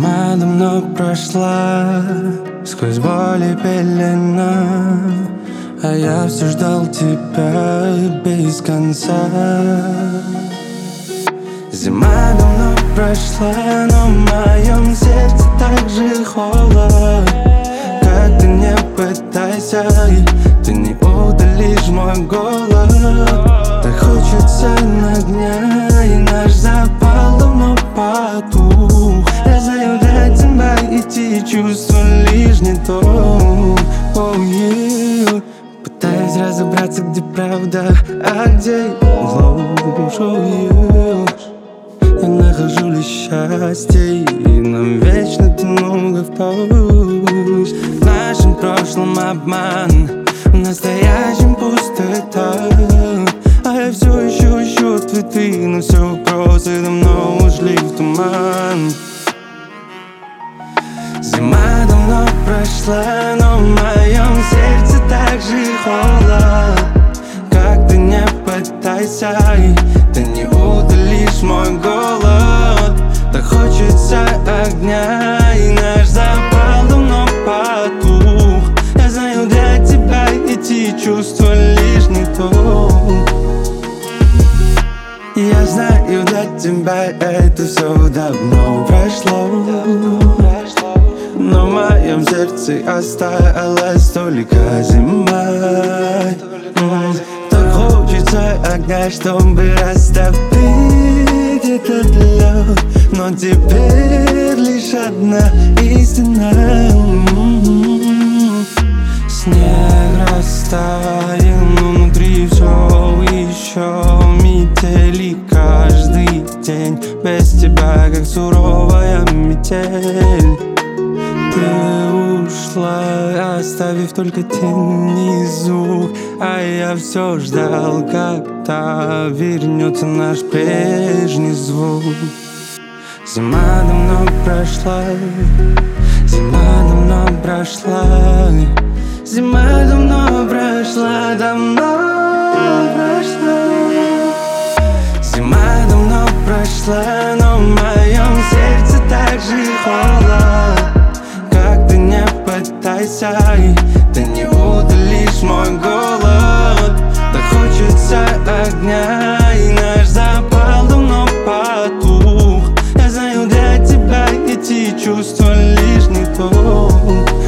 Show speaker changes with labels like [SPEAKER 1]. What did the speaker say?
[SPEAKER 1] Зима давно прошла, сквозь боль и пелена, а я все ждал тебя без конца. Зима давно прошла, но в моем сердце так же холод. Как ты не пытайся, ты не удалишь мой голод. Так хочется огня, и наш запал давно потух. Я знаю, для тебя эти чувства лишь не то. Oh, yeah. Пытаюсь разобраться, где правда, а где ложь. Oh, yeah. Я нахожу лишь счастье, и нам вечно много в путь. В нашем прошлом обман, в настоящем пустота. А я все еще ищу ответы на все вопросы, давно ушли в туман. Зима давно прошла, но в моем сердце так же холод. Как ты не пытайся, ты не удалишь мой голод. Так хочется огня, и наш запал давно потух. Я знаю, для тебя эти чувства лишь не то. Я знаю, для тебя это все давно прошло. Но в моем сердце осталась только зима. Так хочется огня, чтобы растопить этот лед. Но теперь лишь одна истина. Снег растаял, но внутри все еще метели. Каждый день без тебя, как суровая метель. Ты ушла, оставив только тень и звук. А я все ждал, когда вернется наш прежний звук. Зима давно прошла, зима давно прошла. Зима давно прошла, давно прошла. Зима давно прошла, но в моем сердце так же холод. Как ты не пытайся, ты не удалишь мой голод. Так хочется огня, и наш запал давно потух. Я знаю, для тебя эти чувства лишь не то.